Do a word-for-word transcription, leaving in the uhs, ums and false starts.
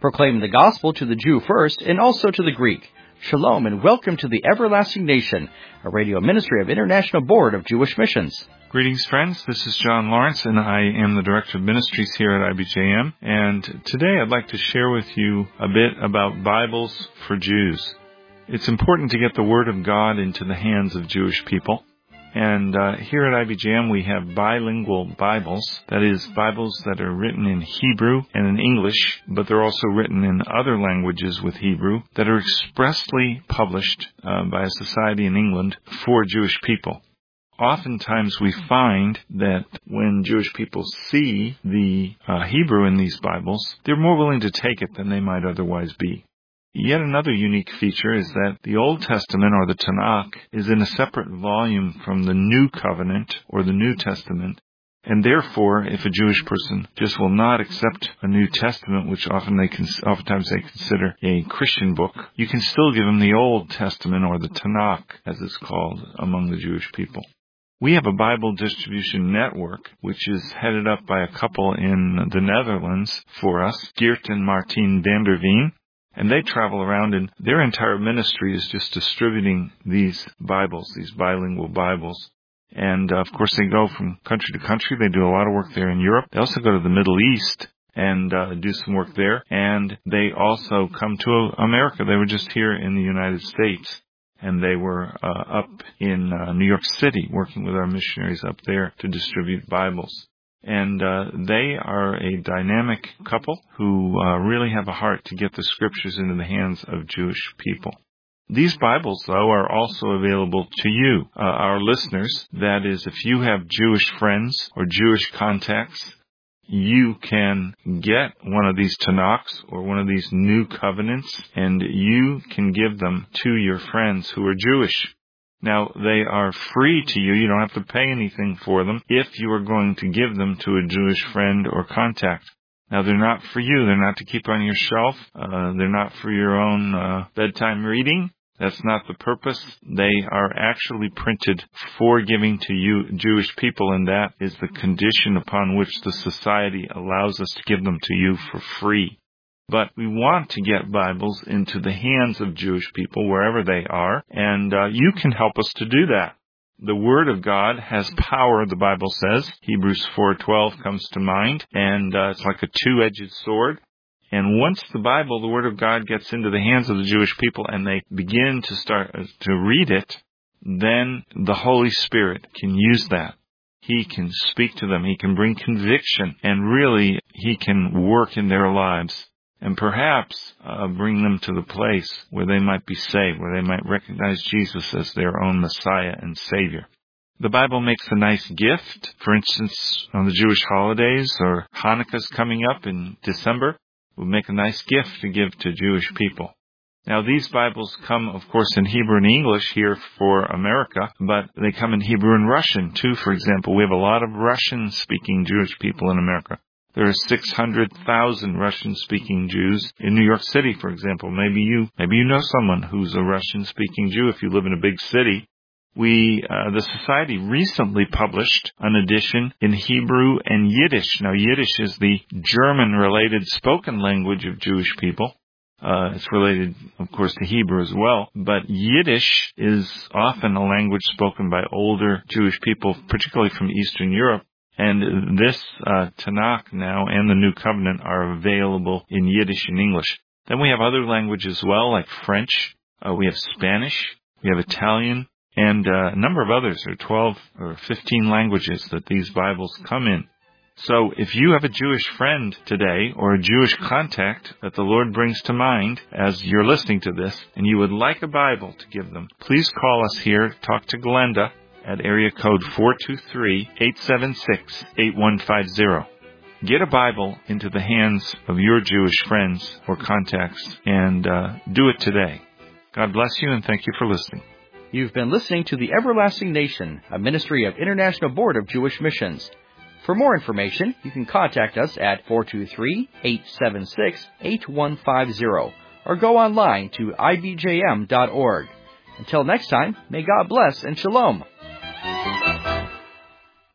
proclaiming the gospel to the Jew first and also to the Greek. Shalom and welcome to the Everlasting Nation, a radio ministry of International Board of Jewish Missions. Greetings, friends. This is John Lawrence, and I am the Director of Ministries here at I B J M. And today I'd like to share with you a bit about Bibles for Jews. It's important to get the Word of God into the hands of Jewish people. And uh, here at I B J M we have bilingual Bibles, that is, Bibles that are written in Hebrew and in English, but they're also written in other languages with Hebrew, that are expressly published uh, by a society in England for Jewish people. Oftentimes we find that when Jewish people see the uh, Hebrew in these Bibles, they're more willing to take it than they might otherwise be. Yet another unique feature is that the Old Testament, or the Tanakh, is in a separate volume from the New Covenant, or the New Testament, and therefore, if a Jewish person just will not accept a New Testament, which often they cons- oftentimes they consider a Christian book, you can still give them the Old Testament, or the Tanakh, as it's called among the Jewish people. We have a Bible distribution network, which is headed up by a couple in the Netherlands for us, Geert and Martien van der Veen. And they travel around, and their entire ministry is just distributing these Bibles, these bilingual Bibles. And, uh, of course, they go from country to country. They do a lot of work there in Europe. They also go to the Middle East and uh, do some work there. And they also come to America. They were just here in the United States. And they were uh, up in uh, New York City working with our missionaries up there to distribute Bibles. And uh, they are a dynamic couple who uh, really have a heart to get the Scriptures into the hands of Jewish people. These Bibles, though, are also available to you, uh, our listeners. That is, if you have Jewish friends or Jewish contacts, you can get one of these Tanakhs or one of these New Covenants, and you can give them to your friends who are Jewish. Now, they are free to you. You don't have to pay anything for them if you are going to give them to a Jewish friend or contact. Now, they're not for you. They're not to keep on your shelf. Uh, they're not for your own uh, bedtime reading. That's not the purpose. They are actually printed for giving to you, Jewish people, and that is the condition upon which the society allows us to give them to you for free. But we want to get Bibles into the hands of Jewish people wherever they are, and uh, you can help us to do that. The Word of God has power, the Bible says. Hebrews four twelve comes to mind, and uh, it's like a two-edged sword. And once the Bible, the Word of God, gets into the hands of the Jewish people and they begin to start uh, to read it, then the Holy Spirit can use that. He can speak to them. He can bring conviction, and really, He can work in their lives. And perhaps uh, bring them to the place where they might be saved, where they might recognize Jesus as their own Messiah and Savior. The Bible makes a nice gift. For instance, on the Jewish holidays, or Hanukkah's coming up in December, we'll make a nice gift to give to Jewish people. Now, these Bibles come, of course, in Hebrew and English here for America, but they come in Hebrew and Russian, too, for example. We have a lot of Russian-speaking Jewish people in America. There are six hundred thousand Russian-speaking Jews in New York City, for example. Maybe you, maybe you know someone who's a Russian-speaking Jew if you live in a big city. We, uh, the Society recently published an edition in Hebrew and Yiddish. Now, Yiddish is the German-related spoken language of Jewish people. Uh, it's related, of course, to Hebrew as well. But Yiddish is often a language spoken by older Jewish people, particularly from Eastern Europe. And this uh, Tanakh now and the New Covenant are available in Yiddish and English. Then we have other languages as well, like French. Uh, we have Spanish. We have Italian. And uh, a number of others. There are twelve or fifteen languages that these Bibles come in. So if you have a Jewish friend today or a Jewish contact that the Lord brings to mind as you're listening to this, and you would like a Bible to give them, please call us here, talk to Glenda at area code four two three, eight seven six, eight one five zero. Get a Bible into the hands of your Jewish friends or contacts, and uh, do it today. God bless you, and thank you for listening. You've been listening to the Everlasting Nation, a ministry of International Board of Jewish Missions. For more information, you can contact us at four two three, eight seven six, eight one five zero or go online to I B J M dot org. Until next time, may God bless and shalom.